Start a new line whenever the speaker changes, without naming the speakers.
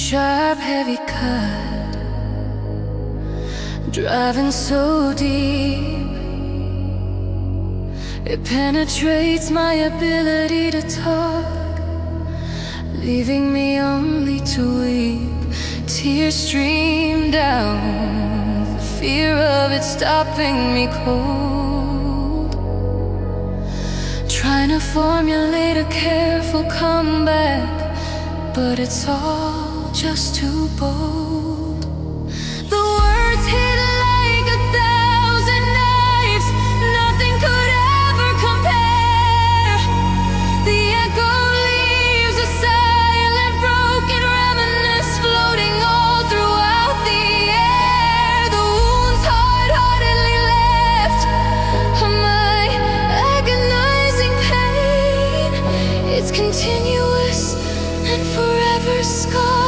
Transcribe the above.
sharp, heavy cut, driving so deep. It penetrates my ability to talk, leaving me only to weep. Tears stream down, the fear of it stopping me cold. Trying to formulate a careful comeback, but it's all just too bold. The words hit like 1,000 knives, nothing could ever compare. The echo leaves a silent, broken reminiscence floating all throughout the air. The wounds hard-heartedly left are my agonizing pain. It's continuous and forever scarred.